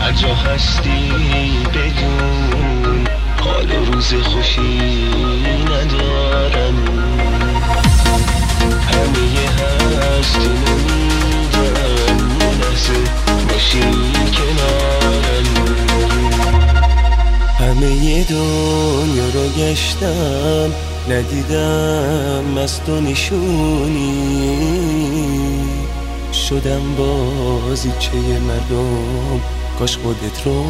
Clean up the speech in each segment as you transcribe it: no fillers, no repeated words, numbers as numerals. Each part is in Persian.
هر جا هستی بدون حال و روز خوشی ندارم. همه هستی نمیدن یه لحظه باشی کنارم. همه دنیا رو گشتم ندیدم از تو نشونی، شدم بازیچه مردم کاش خودت رو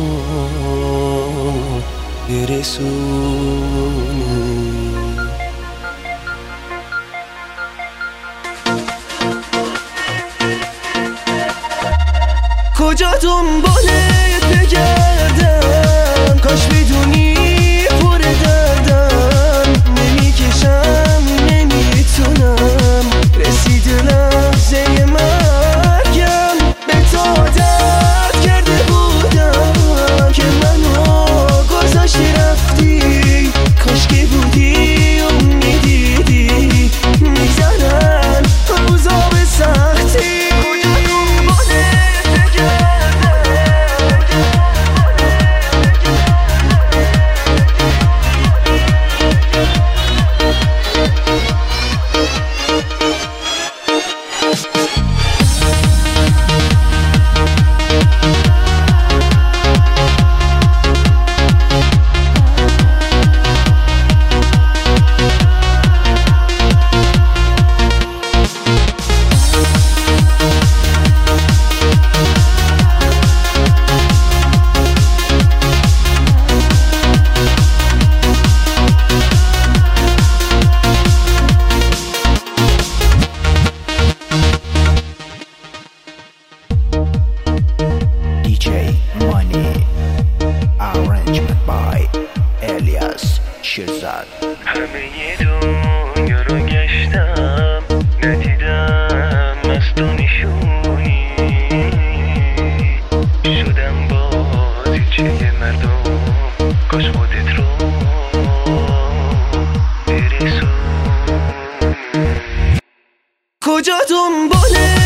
برسونی. کجا دنبالت بگردم کاش بدونی پر دردم نمیکشم نمیتونم رسید لحظه مرگم به تو عادت کرده بودم که منو گذاشتی رفتی کاش که بودی و میدیدی میزنن روزا به سختی. همه دنیا رو گشتم ندیدم از تو نشونی، شدم بازیچه مردم کاش خودت رو برسونی. کجا دنباله